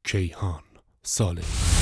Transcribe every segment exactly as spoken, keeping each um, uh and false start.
کیهان صالحی.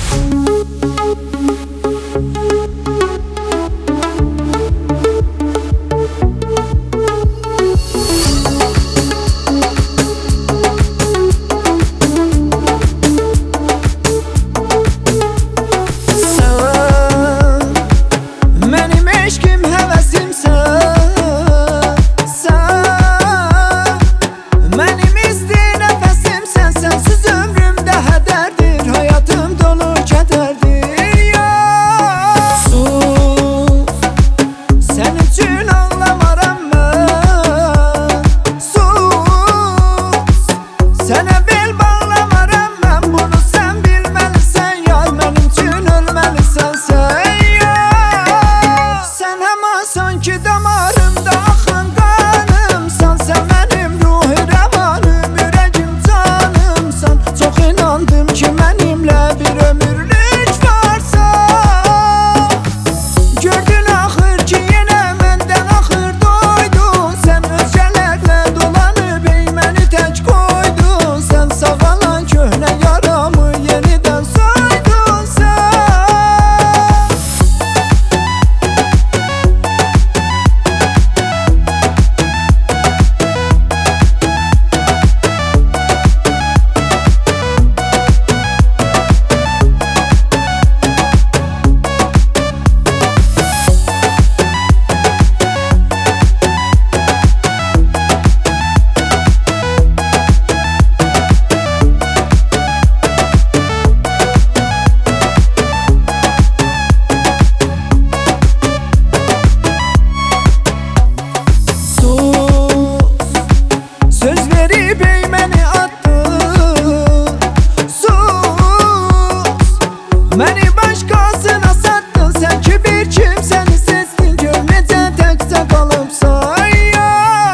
Məni başqasına satdın, sən ki bir kimsəni seçdin, gör necə təkcə qalıbsan ya.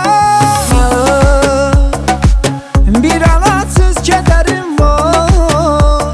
Bir alatsız kədərim var,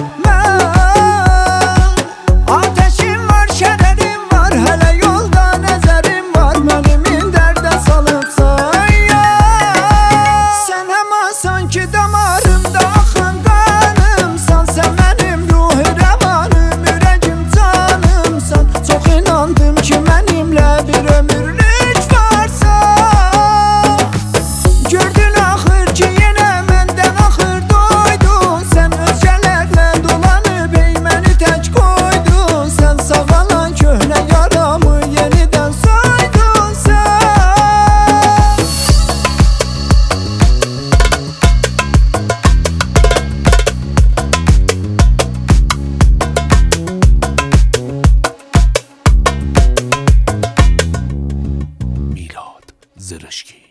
mən ateşim var, şərərim var, hələ yolda nəzərim var, məni min dərdə salıbsan ya. Sən həmə sanki damarımda axan qanımsan, sən mənim ruh rəvanım, ürəgim canımsan. Çox inandım ki mənimlə bir ömürlük varsan. Gördün axır ki yenə məndən axır doydun, sən özgələrlə dolanıb ey məni tək qoydun. Sən sağalan köhnə yaramı yenidən saydın sən. میلاد زرشکی.